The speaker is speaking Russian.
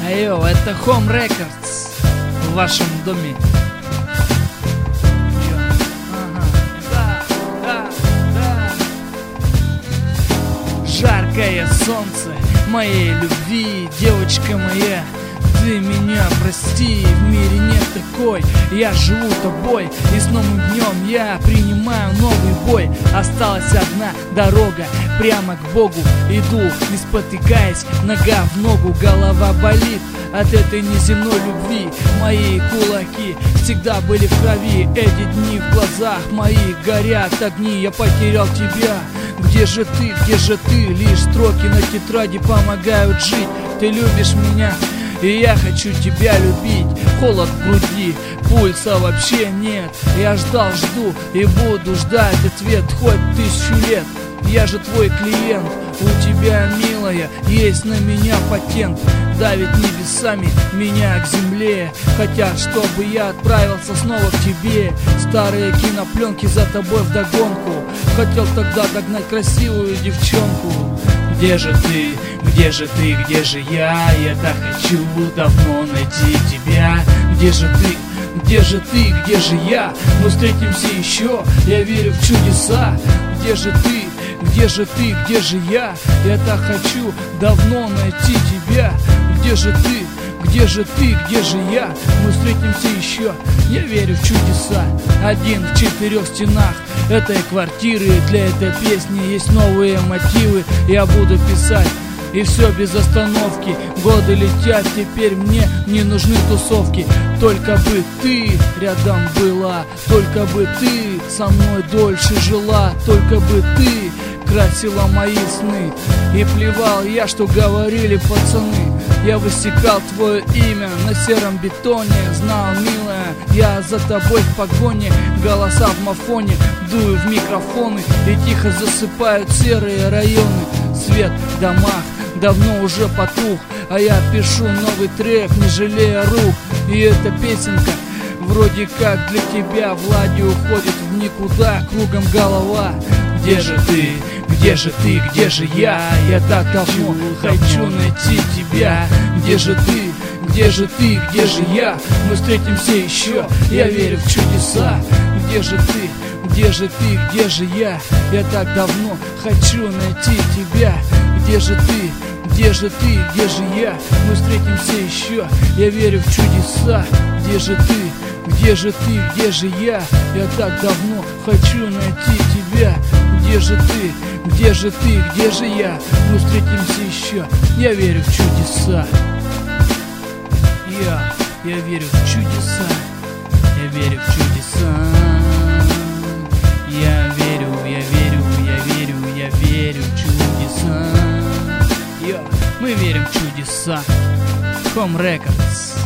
Айо, это Home Records в вашем доме. Жаркое солнце моей любви, девочка моя, ты меня прости, в мире нет такой. Я живу тобой, и с новым днем я принимаю новый бой. Осталась одна дорога, прямо к Богу иду, не спотыкаясь, нога в ногу, голова болит от этой неземной любви. Мои кулаки всегда были в крови, эти дни в глазах моих горят огни. Я потерял тебя, где же ты, лишь строки на тетради помогают жить. Ты любишь меня, и я хочу тебя любить. Холод в груди, пульса вообще нет. Я ждал, жду и буду ждать ответ хоть 1000 лет. Я же твой клиент, у тебя, милая, есть на меня патент. Давит небесами меня к земле, хотят, чтобы я отправился снова к тебе. Старые кинопленки за тобой вдогонку, хотел тогда догнать красивую девчонку. Где же ты, где же ты, где же я? Я так хочу давно найти тебя. Где же ты, где же ты, где же я? Мы встретимся еще, я верю в чудеса. Где же ты, где же ты, где же я? Я так хочу давно найти тебя. Где же ты, где же ты, где же я? Мы встретимся еще, я верю в чудеса. Один в 4 стенах этой квартиры, для этой песни есть новые мотивы. Я буду писать, и все без остановки. Годы летят, теперь мне не нужны тусовки. Только бы ты рядом была, только бы ты со мной дольше жила, только бы ты красила мои сны. И плевал я, что говорили пацаны. Я высекал твое имя на сером бетоне. Знал, милая, я за тобой в погоне. Голоса в мафоне, дую в микрофоны, и тихо засыпают серые районы. Свет в домах давно уже потух, а я пишу новый трек, не жалея рук. И эта песенка вроде как для тебя. Влади уходит в никуда, кругом голова. Где же ты, где же ты, где же я? Я так давно хочу найти тебя. Где же ты, где же ты, где же я? Мы встретимся еще, я верю в чудеса. Где же ты, где же ты, где же я? Я так давно хочу найти тебя. Где же ты, где же ты, где же я? Мы встретимся еще, я верю в чудеса. Где же ты, где же ты, где же я? Я так давно хочу найти тебя. Где же ты, где же ты, где же я? Мы встретимся еще, я верю в чудеса. Я верю в чудеса. Я верю в чудеса. Я верю в чудеса. Мы верим в чудеса. Home Records.